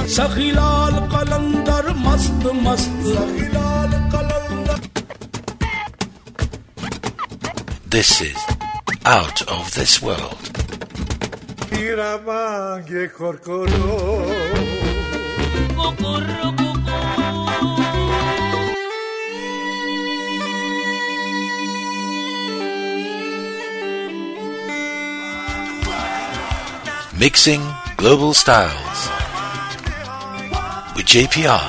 सखीलाल कलंदर मस्त मस्त सखीलाल कलंदर. This is Out of This World. Iramange korkoro. Mixing Global Styles with JPR.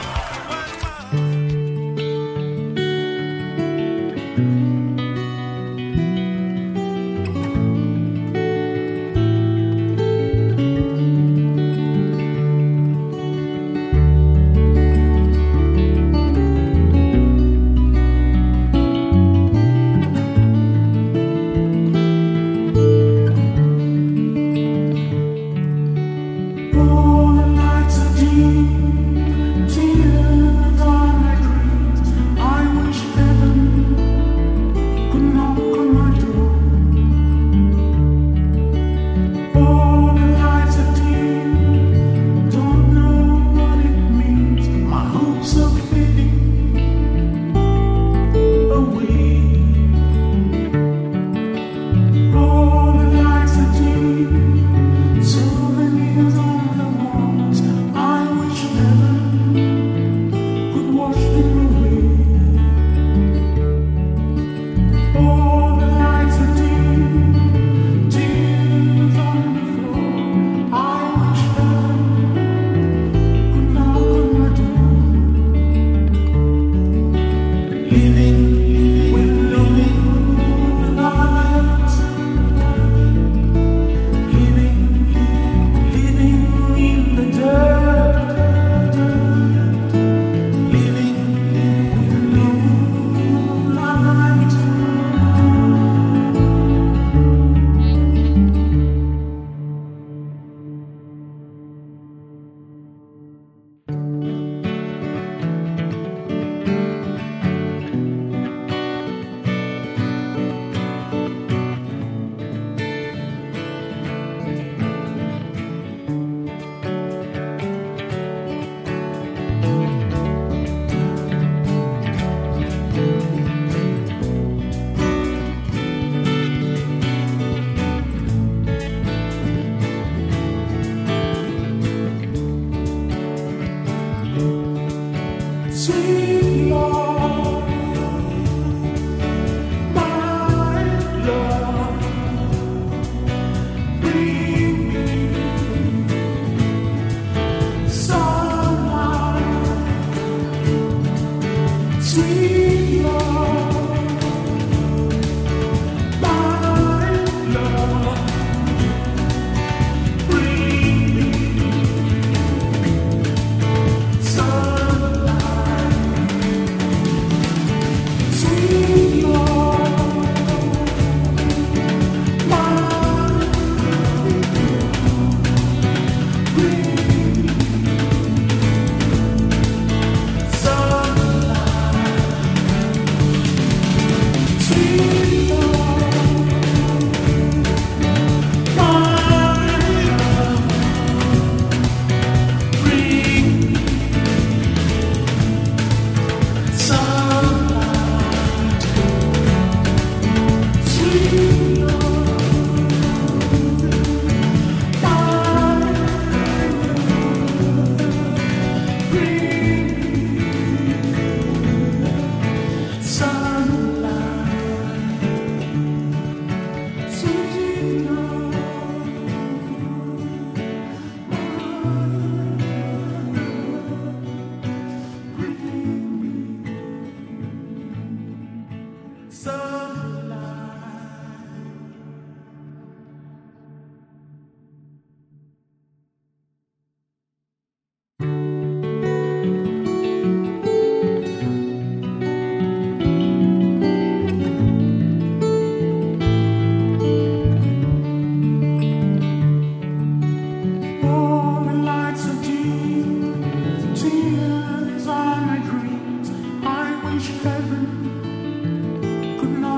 Could not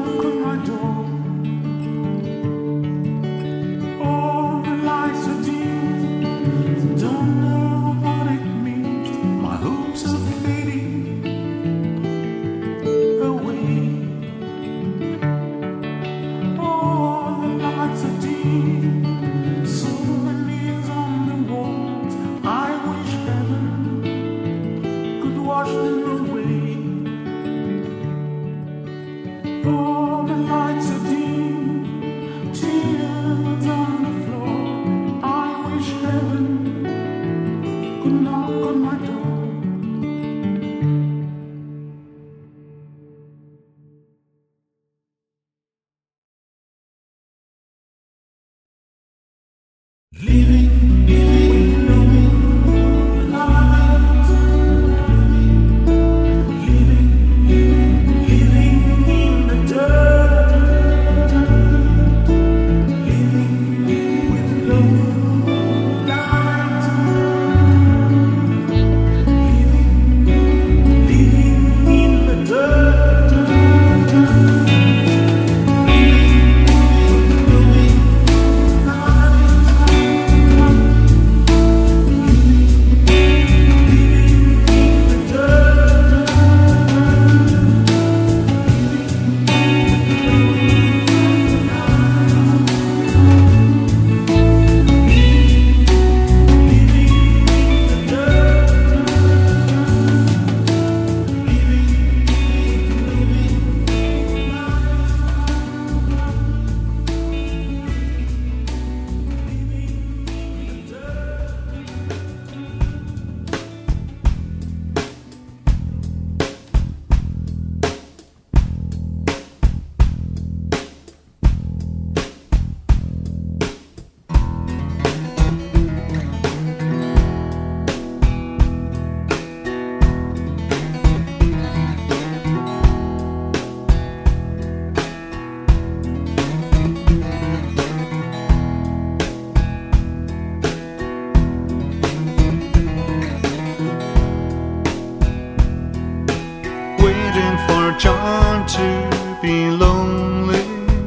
John to be lonely,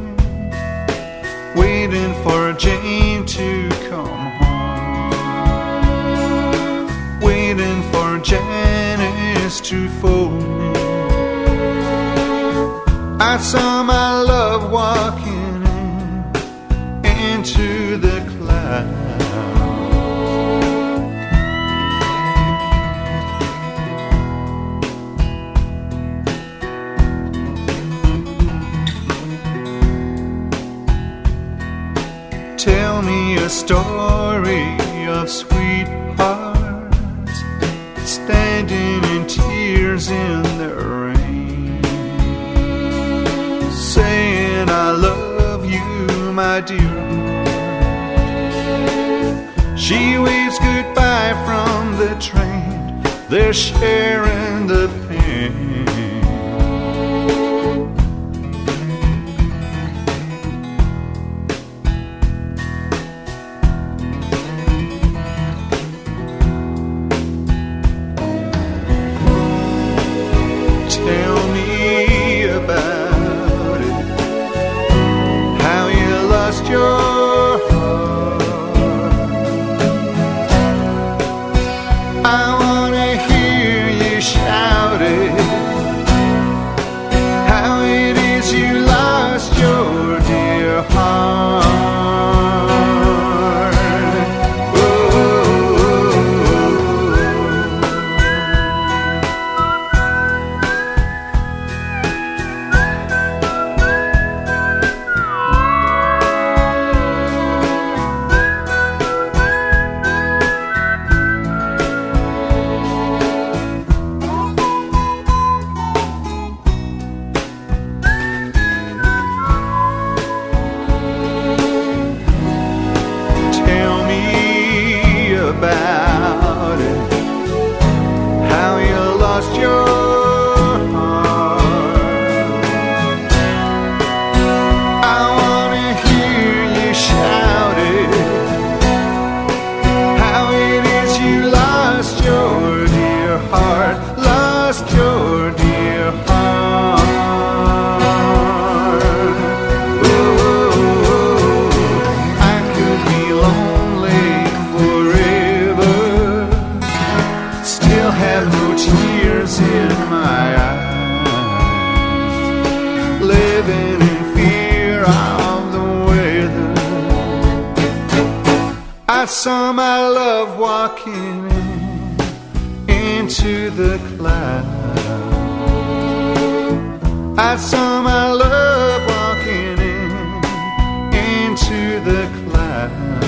waiting for Jane to come home, waiting for Janice to phone me. I saw my love walking into the clouds. Tell me a story of sweethearts standing in tears in the rain, saying I love you, my dear. She waves goodbye from the train, they're sharing the pain. Tell me about it, how you lost your heart. I wanna hear you shout it, how it is you lost your dear heart. About it, how you lost your heart. I wanna hear you shout it, how it is you lost your dear heart, lost your dear heart. Oh, I could be lonely forever, still have no tears in my eyes, living in fear of the weather. I saw my love walking into the clouds. I saw my love walking into the clouds.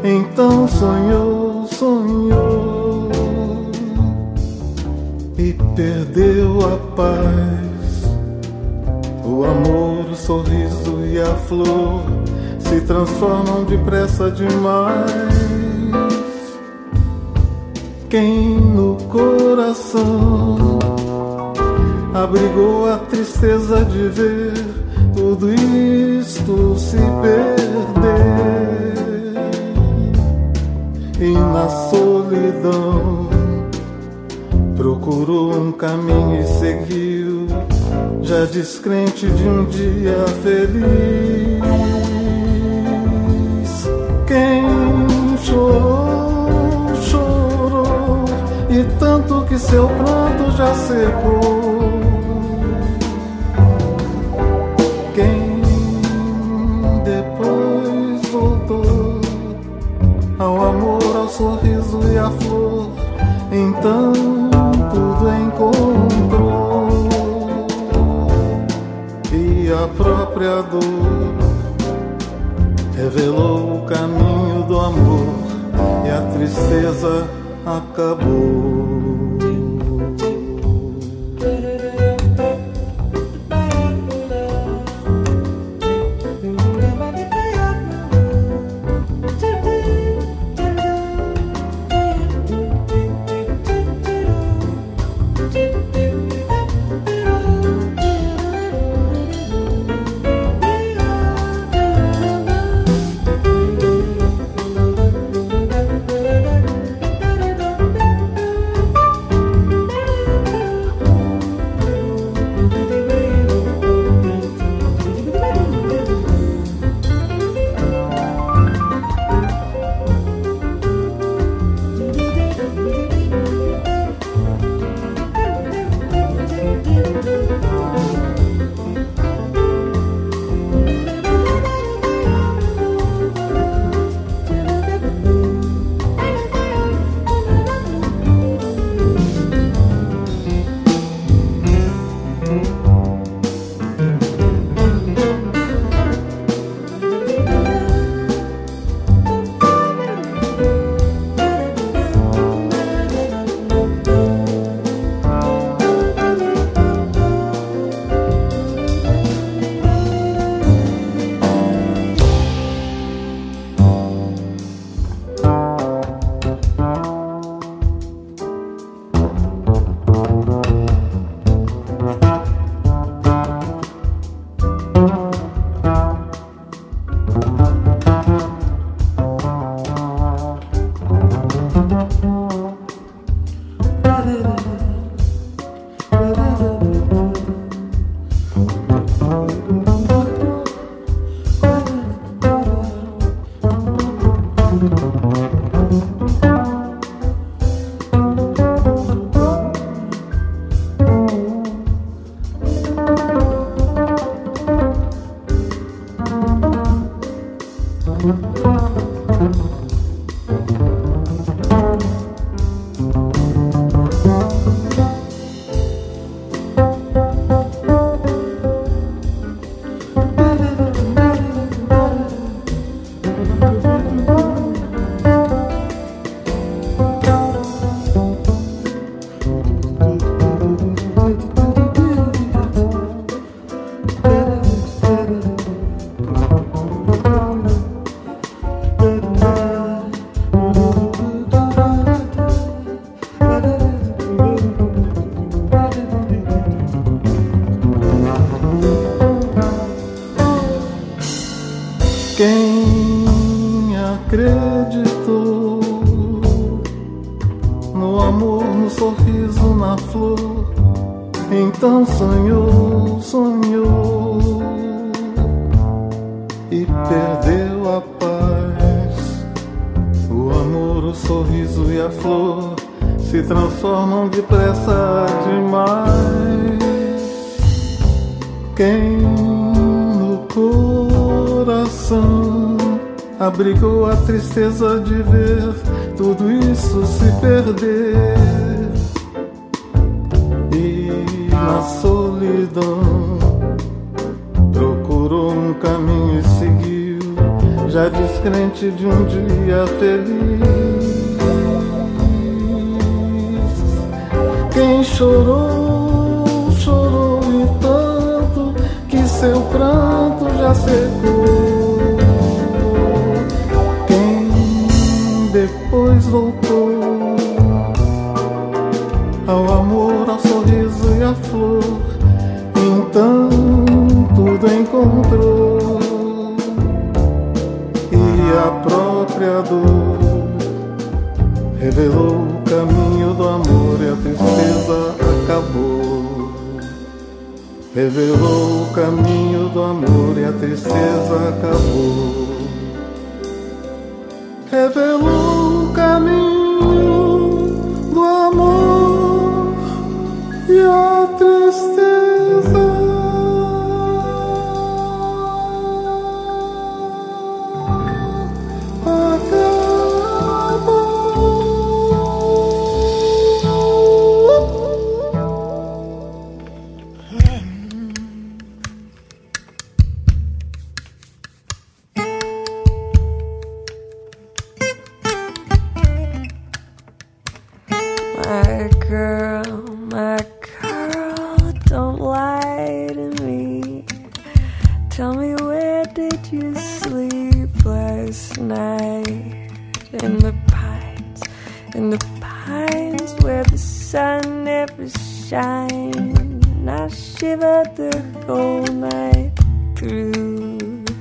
Então sonhou, sonhou e perdeu a paz. O amor, o sorriso e a flor se transformam depressa demais. Quem no coração abrigou a tristeza de ver tudo isto se perder, e na solidão procurou um caminho e seguiu, já descrente de um dia feliz. Quem chorou, chorou, e tanto que seu pranto já secou. Quem depois voltou ao amor, ao sorriso e à flor, então tudo encontrou, e a própria dor revelou o caminho do amor, e a tristeza acabou. Quem acreditou no amor, no sorriso, na flor, então sonhou, sonhou e perdeu a paz. O amor, o sorriso e a flor se transformam depressa demais. Quem no coração abrigou a tristeza de ver tudo isso se perder, e na solidão procurou um caminho e seguiu, já descrente de um dia feliz. Quem chorou, chorou e tanto que seu pranto já secou. Quem depois voltou ao amor, ao sorriso e à flor, então tudo encontrou. E a própria dor revelou o caminho do amor e a tristeza acabou. Revelou o caminho do amor e a tristeza acabou. Revelou o caminho do amor e a tristeza My girl, don't lie to me. Tell me, where did you sleep last night? In the pines where the sun never shines. I shivered the whole night through.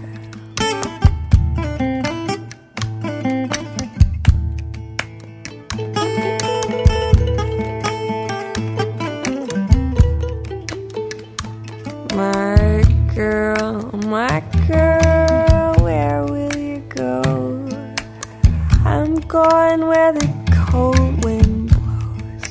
My girl, where will you go? I'm going where the cold wind blows.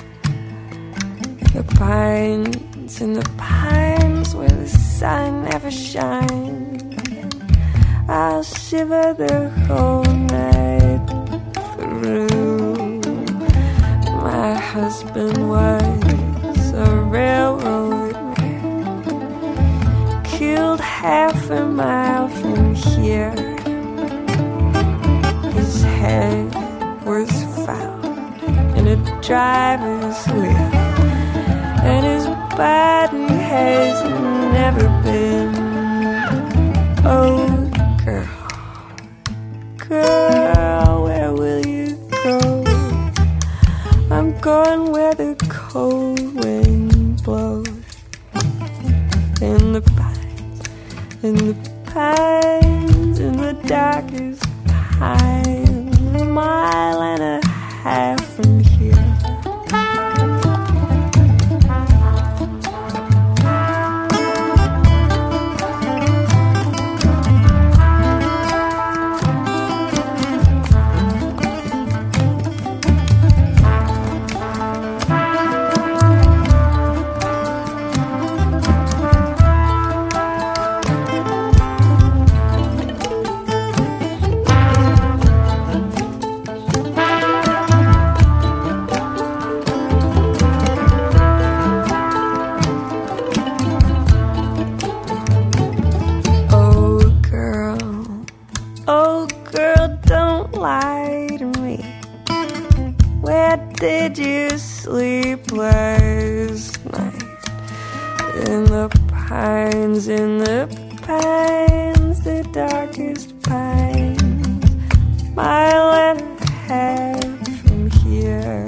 In the pines where the sun never shines. I'll shiver the whole night through. My husband was a railroad man, killed half a mile from here. His head was found in a driver's wheel, and his body has never been. Oh, girl, where will you go? I'm going where the cold wind blows. In the pines, in the darkest pines, a mile and a half from here. Did you sleep last night? In the pines, the darkest pines, mile and a half from here.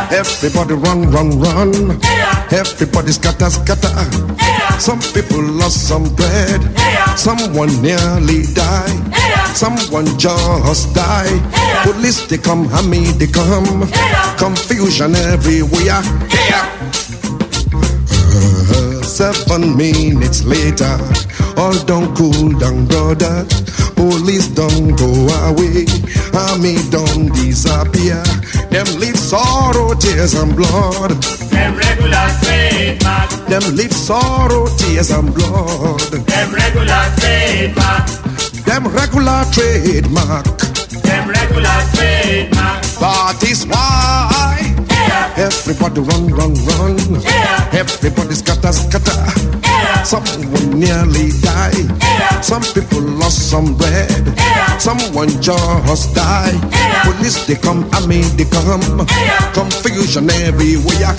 Everybody run, run, run. Everybody scatter, scatter. Some people lost some bread. Someone nearly died. Someone just died. Police they come, Hammy they come. Confusion everywhere. 7 minutes later, all don't cool down, brother. Police don't go away. Army don't disappear. Them leave sorrow, tears and blood. Them regular trademark. Them leave sorrow, tears and blood. Them regular trademark. Them regular trademark. Them regular trademark. That is why everybody run, run, run. Everybody scatter, scatter. Someone nearly died. Some people lost some bread. Someone just died. Police they come, army they come. Confusion everywhere.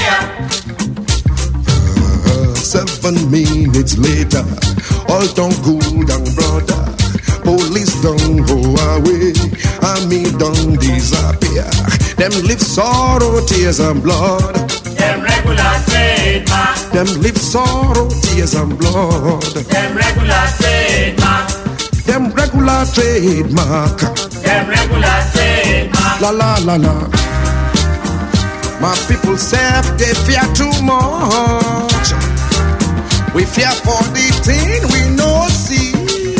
7 minutes later, all don't cool down, brother. Police don't go away. Army don't disappear. Them live sorrow, tears and blood. Them regular trademark. Them live sorrow, tears and blood. Them regular trademark. Them regular trademark. Them regular trademark. La la la la. My people say they fear too much. We fear for the thing we no see.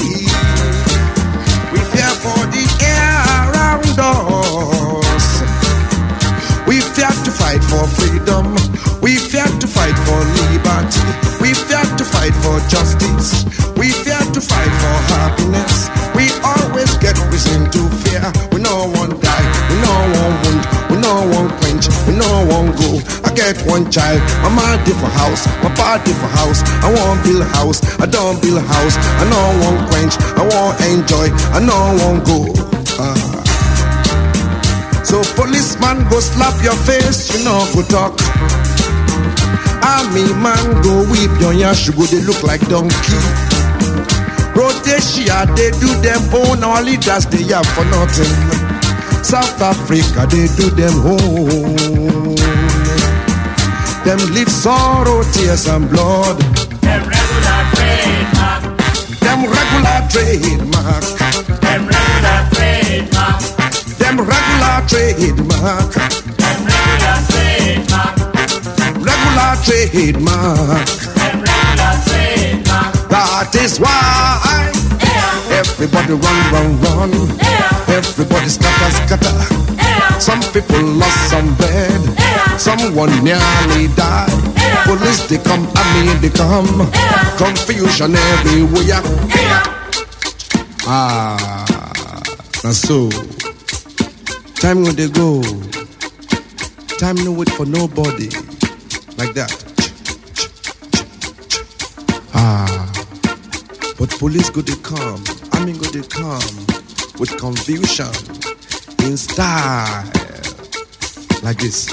We fear for the air around us. We fear to fight for freedom. We fear to fight for liberty. We fear to fight for justice. We fear to fight for happiness. We always get reason to fear. We no one die. We no one wound. We no one quench. We no one go. I get one child. My mama did for house. My papa did for house. I want build a house. I don't build a house. I no one quench. I want enjoy. I no one go. So policeman go slap your face. You know go talk. Army man go whip your yash. You go they look like donkey. Rhodesia, they do them own. Our leaders, they have for nothing. South Africa, they do them own. Them live sorrow, tears and blood. Them regular trademark. Them regular trademark. Them regular trademark. Them regular trademark. Them regular trademark. Regular trademark. Them regular trademark. That is why everybody run, run, run. Everybody scatter, scatter. Some people lost some bread. Someone nearly died. Police they come, army they come. Confusion everywhere. And so time when they go. Time no wait for nobody. Like that. But police go they come, army go they come with confusion in style like this.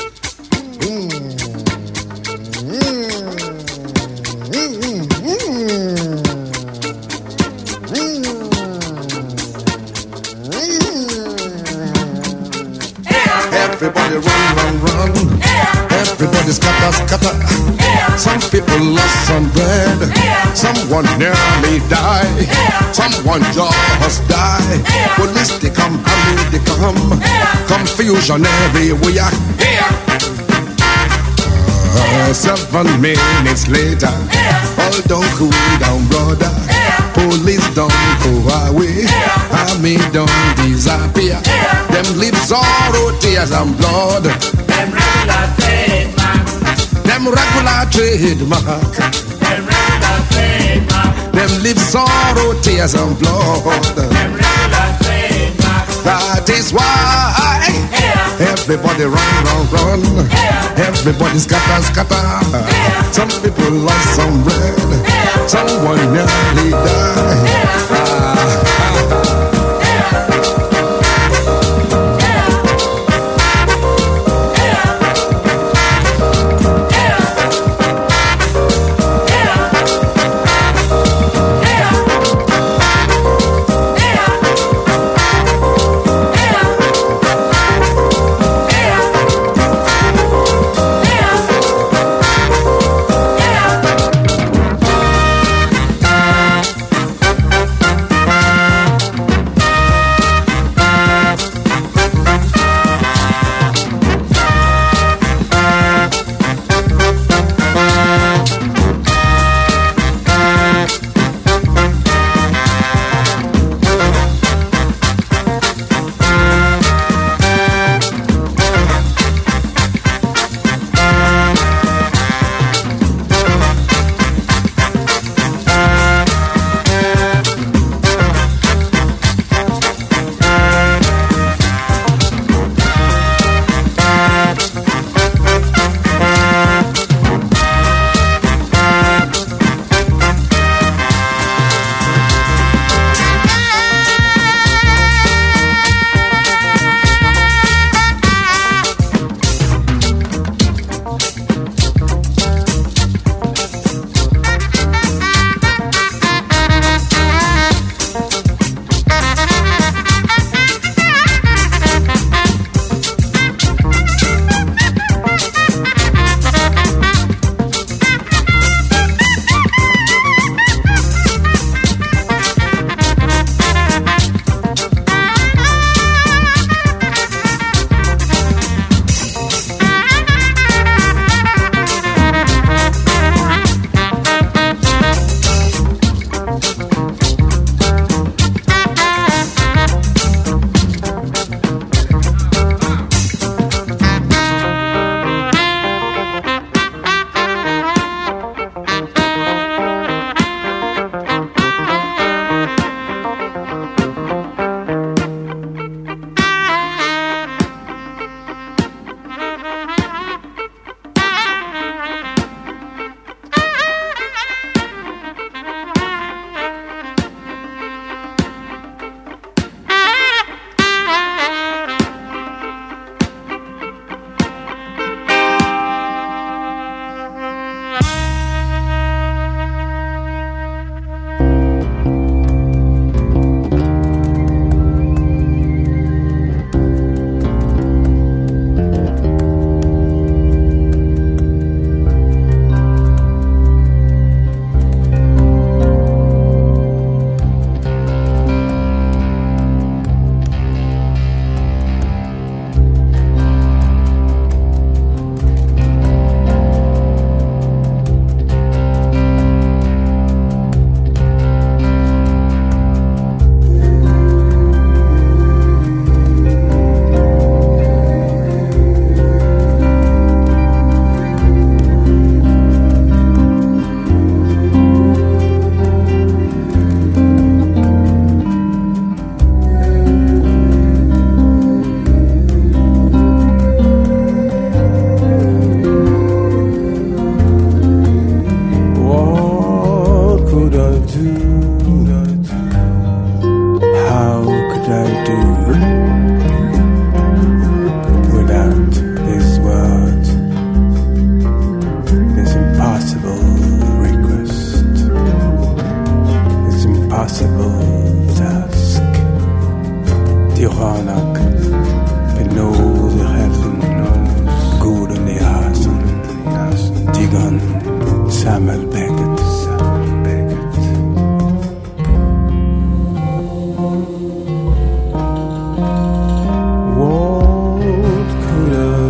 Everybody run, run, run. Everybody scatter, scatter. Some people lost some bread. Someone nearly died. Someone just died. Police they come, army they come. Confusion everywhere. 7 minutes later, all don't cool down, brother. Police don't go away. Army don't disappear. Them leave sorrow, tears and blood. Them regular trademark. Them regular trademark. Them regular trademark. Them leave sorrow, tears and blood. Them regular trademark. That is why everybody run, run, run. Everybody scatter, scatter. Some people lost some bread. Someone nearly died.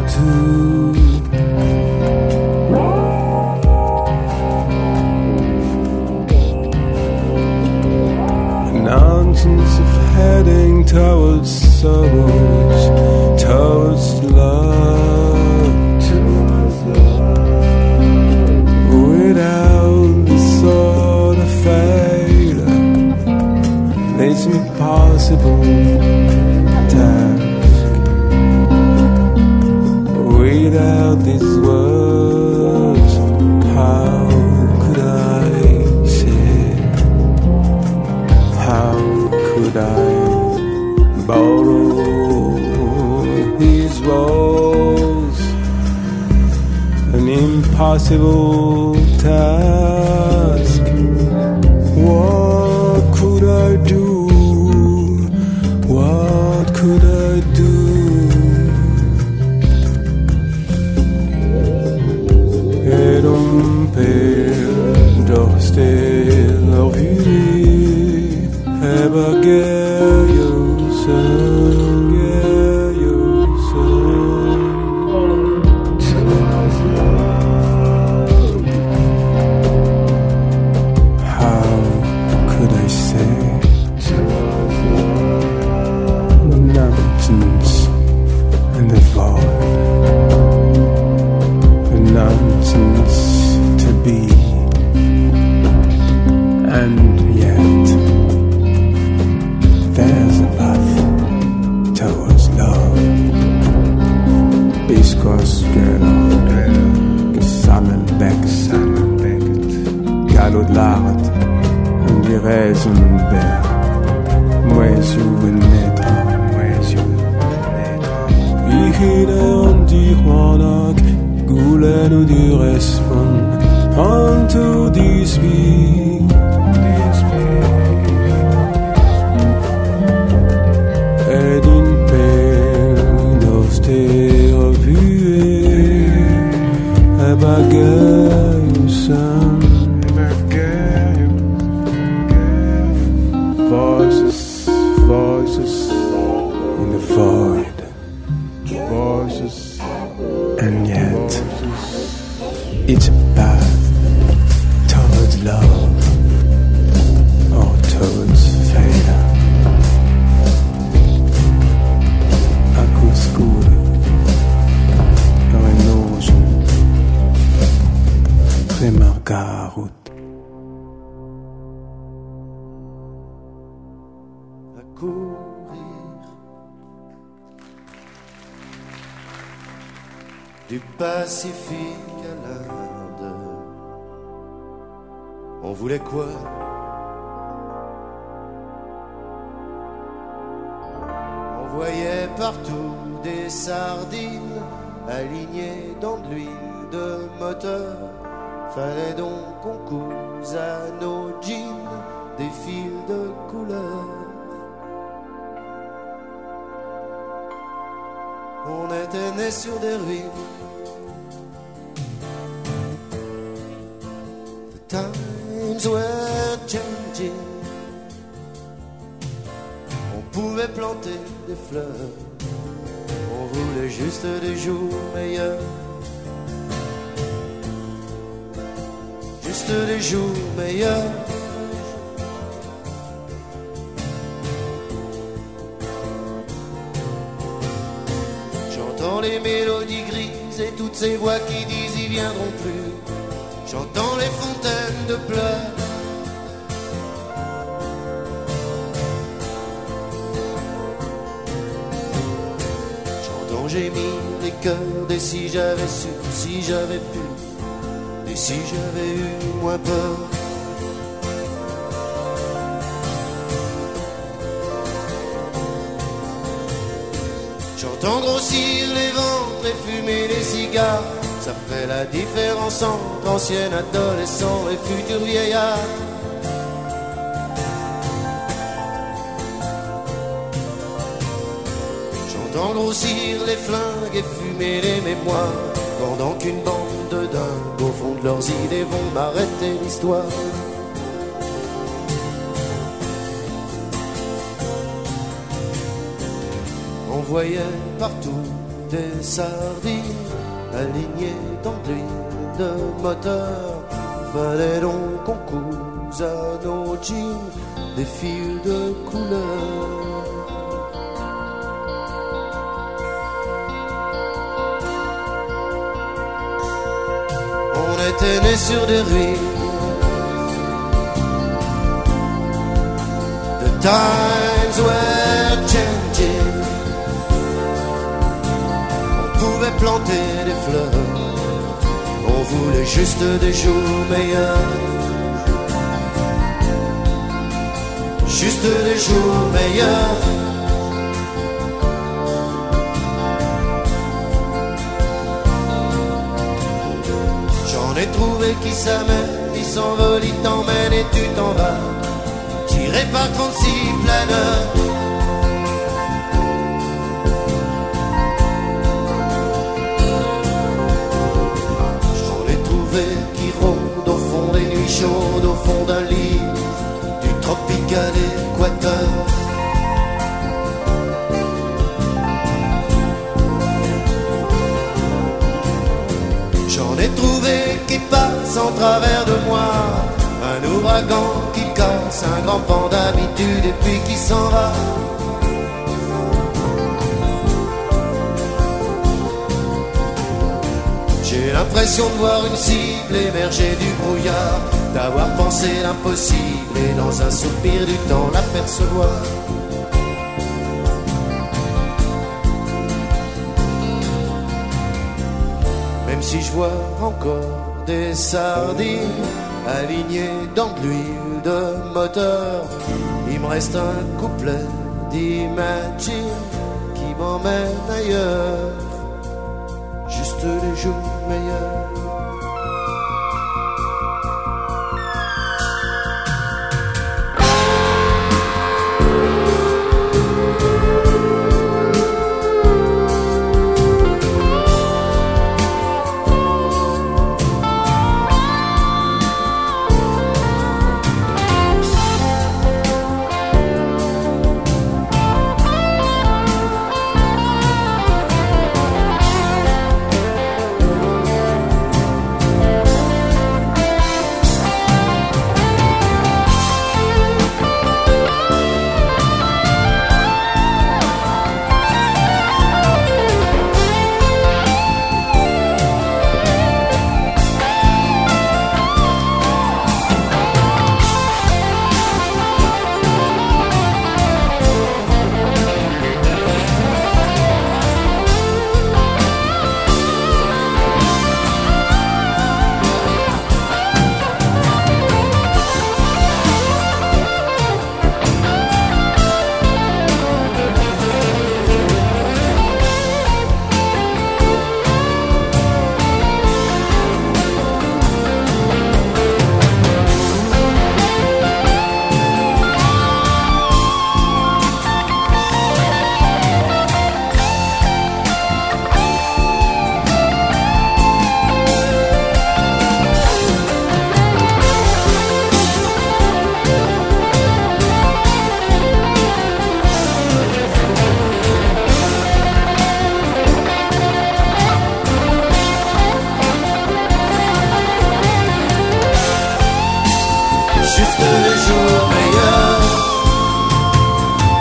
too. Nonsense of heading towards suburbs, towards love, without the sort of fate it's impossible task. Without these words, how could I say? How could I borrow his walls? An impossible task. What could I do? What could I do? Et on perd leur vie. Et baguette how could I say? Nonsense in the void. Nonsense to be. And yet there's a path towards love. Biskos gesammelbäcket galodlaret und die Reisenberg. Ich hätte an die Hornak Gulen und die Respon Anto dies wie et in peine aus der Revue et bagaille voices in the void, voices, and yet it's a path towards love or towards failure. Acqua scura, arenoso, tremargarut. Du Pacifique à l'Inde, on voulait quoi? On voyait partout des sardines alignées dans de l'huile de moteur. Fallait donc qu'on couse à nos jeans des fils de couleur. On était nés sur des ruines. The times were changing. On pouvait planter des fleurs. On voulait juste des jours meilleurs. Juste des jours meilleurs. J'entends les mélodies grises et toutes ces voix qui disent ils viendront plus. J'entends les fontaines de pleurs. J'entends gémir les cœurs des si j'avais su, si j'avais pu, des si j'avais eu moins peur. J'entends grossir les ventres et fumer les cigares. Ça fait la différence entre ancien adolescent et futur vieillard. J'entends grossir les flingues et fumer les mémoires, pendant qu'une bande de dingues au fond de leurs idées vont m'arrêter l'histoire. On voyait partout des sardines alignées dans de l'huile de moteur. Fallait donc qu'on couse à nos jeans des fils de couleur. On était nés sur des ruines. The times were changing. On pouvait planter des fleurs. On voulait juste des jours meilleurs. Juste des jours meilleurs. J'en ai trouvé qui s'amènent, ils s'envolent, ils t'emmènent et tu t'en vas. Tiré par 36 planeurs. J'en ai trouvé qui rôdent au fond des nuits chaudes, au fond d'un lit du tropique à l'équateur. J'en ai trouvé qui passent en travers de moi, un ouragan qui casse un grand pan d'habitude et puis qui s'en va. J'ai l'impression de voir une cible émerger du brouillard, d'avoir pensé l'impossible et dans un soupir du temps l'apercevoir. Même si je vois encore des sardines alignées dans de l'huile de moteur, il me reste un couplet d'Imagine qui m'emmène ailleurs. Juste les jours meilleurs.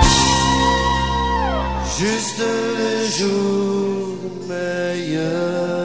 Juste les jours meilleurs.